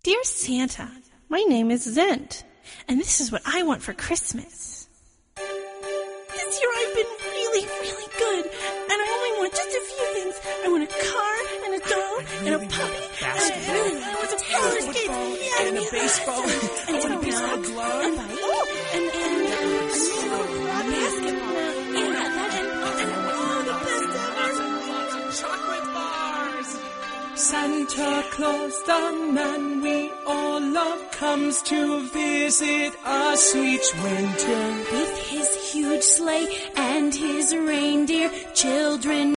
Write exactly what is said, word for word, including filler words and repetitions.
Dear Santa, my name is Zent, and this is what I want for Christmas. This year I've been really, really good, and I only want just a few things. I want a car, and a doll, and a puppy, and a, and I want some roller skates, yeah, and a yeah, baseball, and and a baseball and glove, and oh, and and and a basketball, yeah, that and and oh, the best ever. chocolate bars. Santa Claus, the man we all love, comes to visit us each winter. With his huge sleigh and his reindeer, children